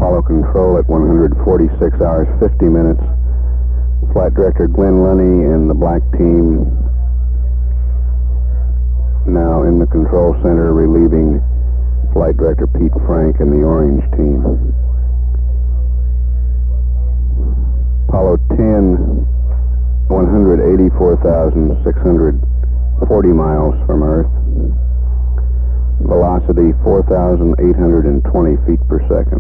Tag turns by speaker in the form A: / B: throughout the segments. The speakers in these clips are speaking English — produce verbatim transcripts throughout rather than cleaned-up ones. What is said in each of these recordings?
A: Apollo Control at one hundred forty-six hours, fifty minutes. Flight Director Glenn Lunny and the black team now in the control center relieving Flight Director Pete Frank and the orange team. Apollo ten, one hundred eighty-four thousand six hundred forty miles from Earth. Velocity four thousand eight hundred twenty feet per second.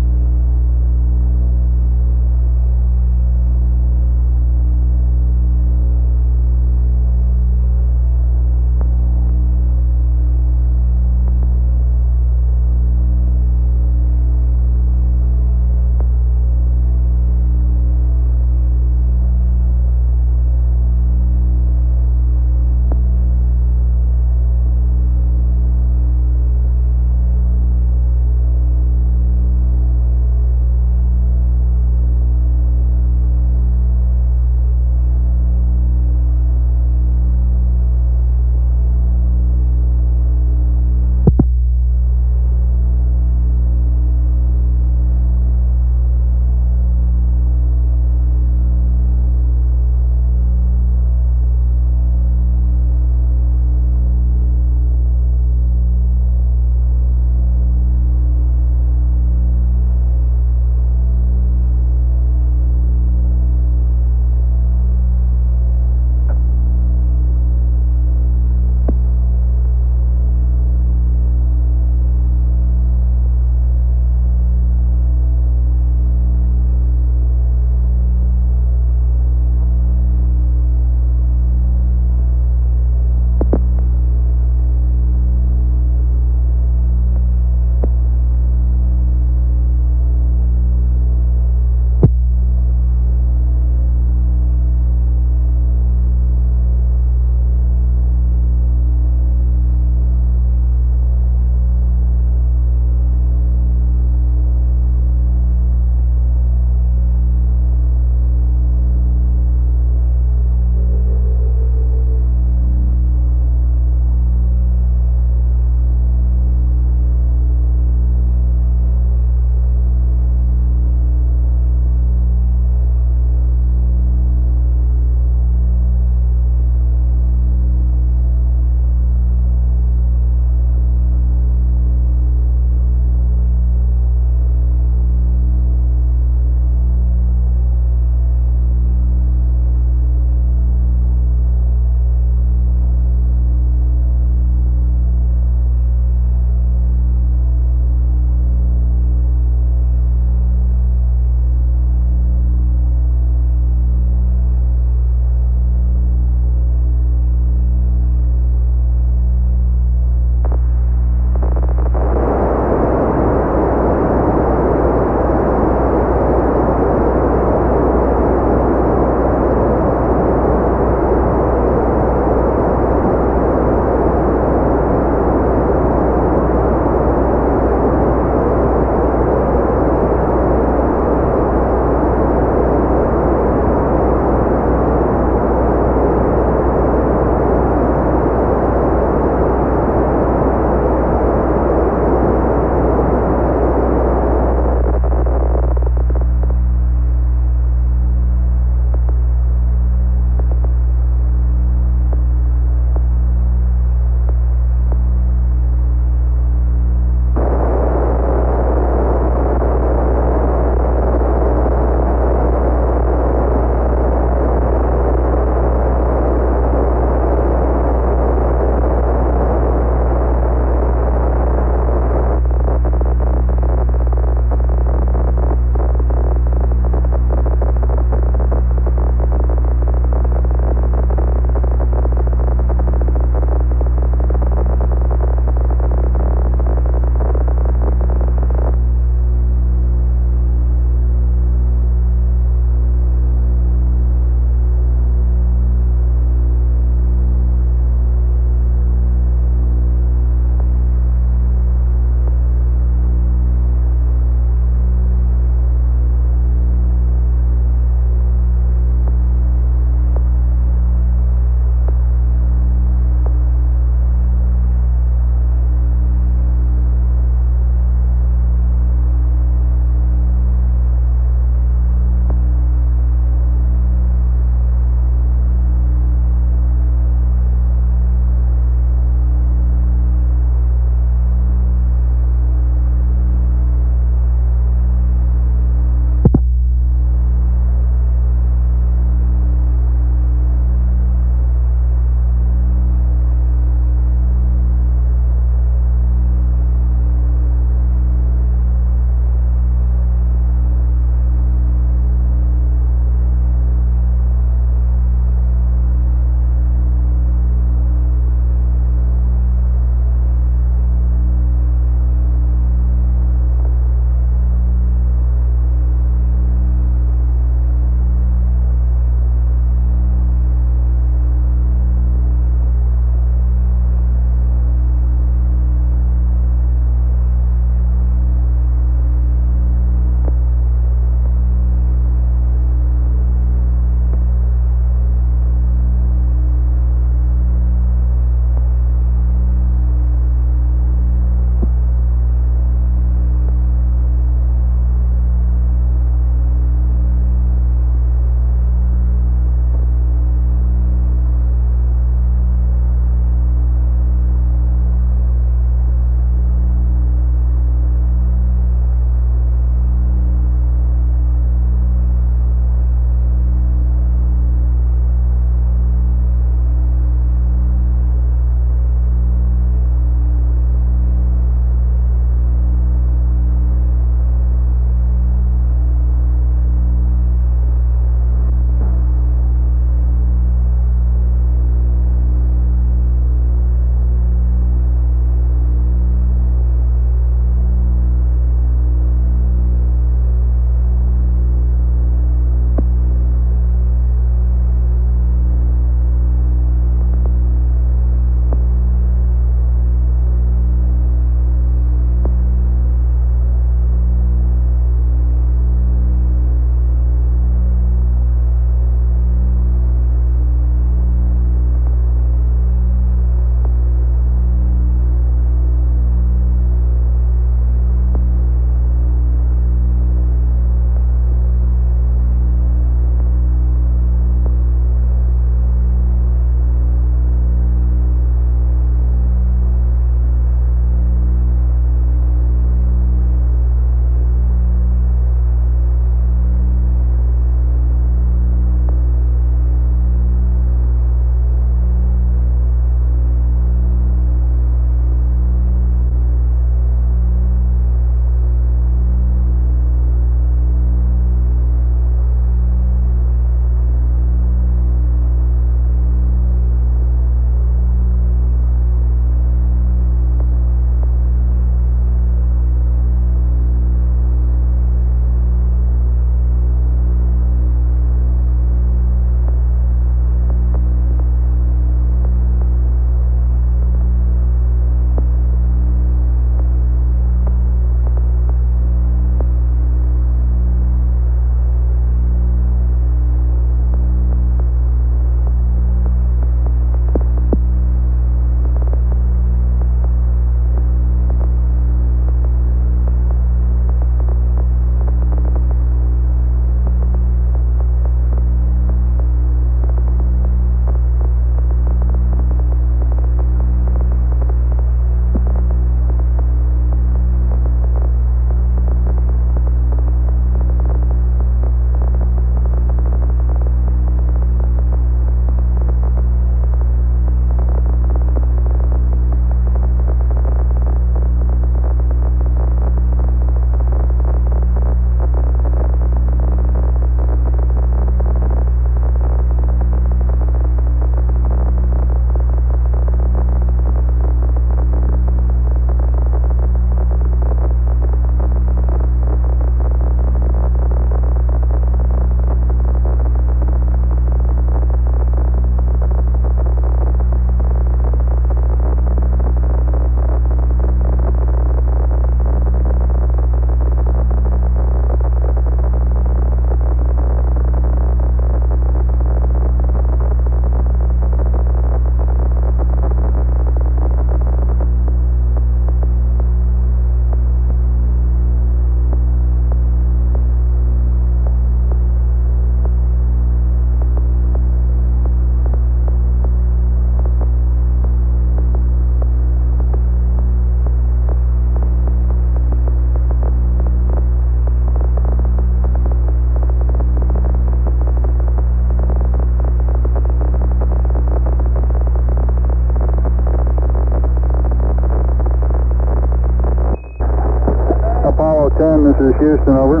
B: Houston, over.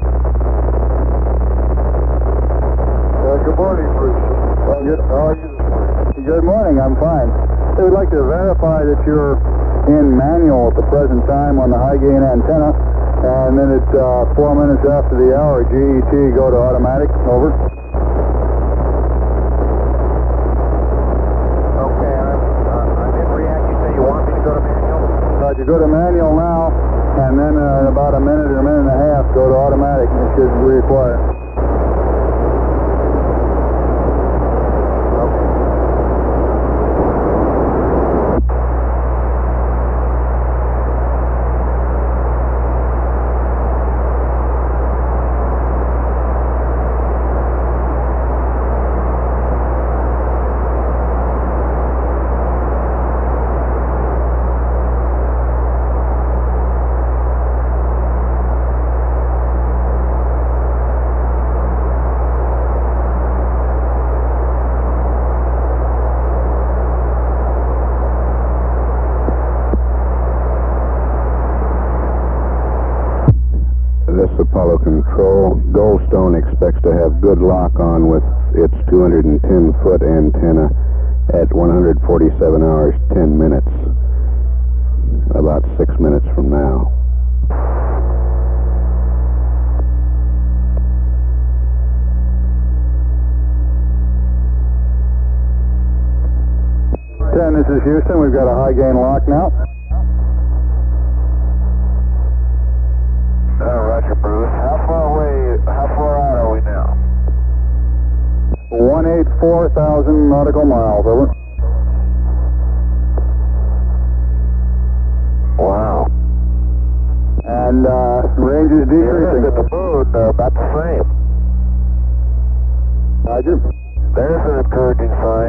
B: Uh, good morning, Bruce. Uh, good, uh, good morning, I'm fine. I would like to verify that you're in manual at the present time on the high gain antenna, and then at uh, four minutes after the hour, G E T go to automatic, over.
C: Okay, I'm, uh, I'm in react. You say you want me to go to manual?
B: Uh, you go to manual now, and then uh, in about a minute or a minute and a half, go to automatic, and it should require.
A: This Apollo Control. Goldstone expects to have good lock on with its two hundred ten foot antenna at one hundred forty-seven hours, ten minutes. About six minutes from now.
B: ten, this is Houston. We've got a high gain lock now.
C: Uh, Roger, Bruce. How far away, how far out are we now?
B: one hundred eighty-four thousand nautical miles, over.
C: Wow.
B: And uh, range is decreasing.
C: At the moon, uh, about the same.
B: Roger.
C: There's an encouraging sign.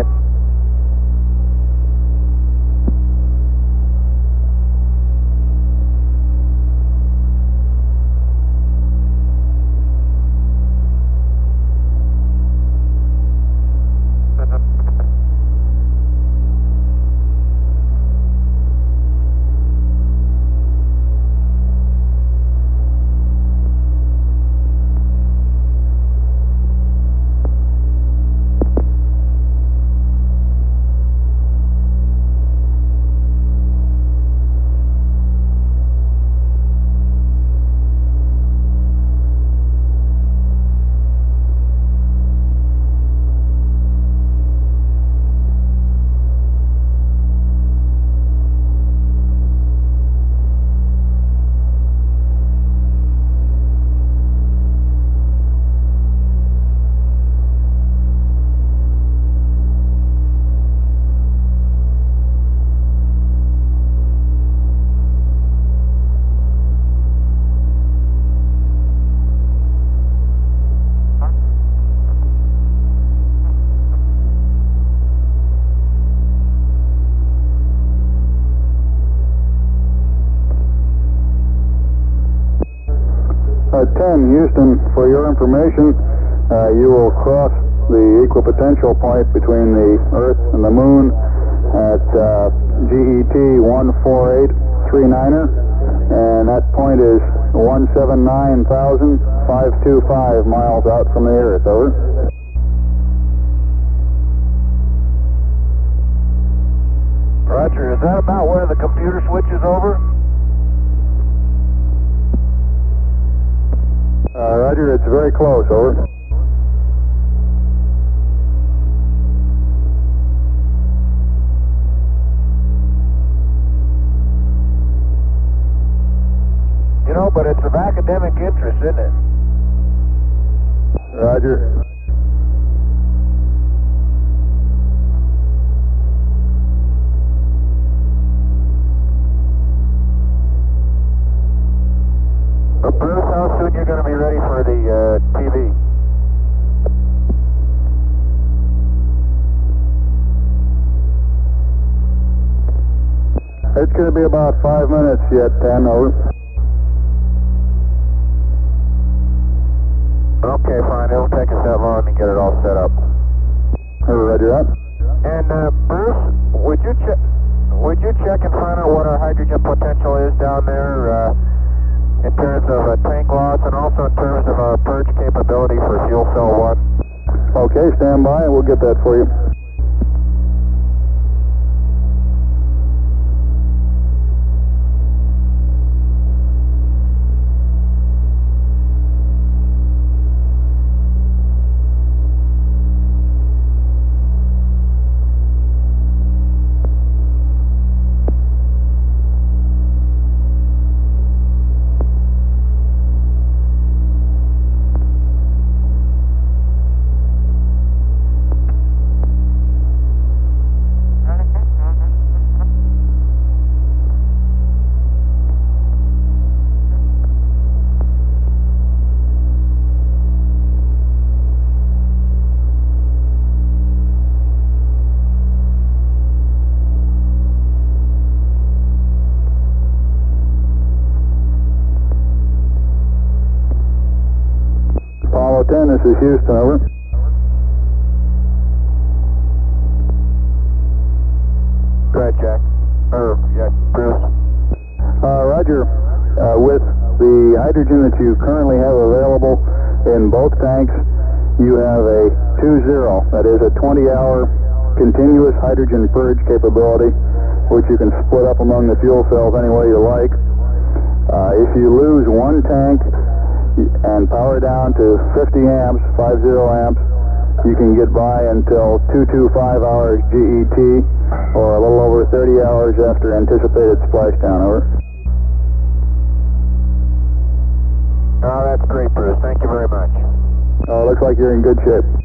B: Uh, ten, Houston, for your information, uh, you will cross the equipotential point between the Earth and the Moon at uh, G E T one four eight three niner, and that point is one hundred seventy-nine thousand five hundred twenty-five miles out from the Earth, over.
C: Roger, is that about where the computer switches over?
B: Uh, Roger, it's very close, over.
C: You know, but it's of academic interest, isn't it?
B: Roger.
C: Uh, Bruce, how soon you're going to be ready for the uh, T V?
B: It's going to be about five minutes yet, ten, over.
C: Okay, fine. It'll take us that long to get it all set up.
B: Roger that.
C: And uh, Bruce, would you check? Would you check and find out what our hydrogen potential is down there uh, in terms of a tank loss?
B: is Houston, over.
C: Go ahead, Jack. Or, yeah, Bruce.
B: Uh, Roger. Uh, with the hydrogen that you currently have available in both tanks, you have a two zero, that is a twenty hour continuous hydrogen purge capability, which you can split up among the fuel cells any way you like. Uh, if you lose one tank and power down to fifty amps, fifty amps, you can get by until two hundred twenty-five hours G E T, or a little over thirty hours after anticipated splashdown, over.
C: Oh, that's great, Bruce. Thank you very much.
B: Uh, looks like you're in good shape.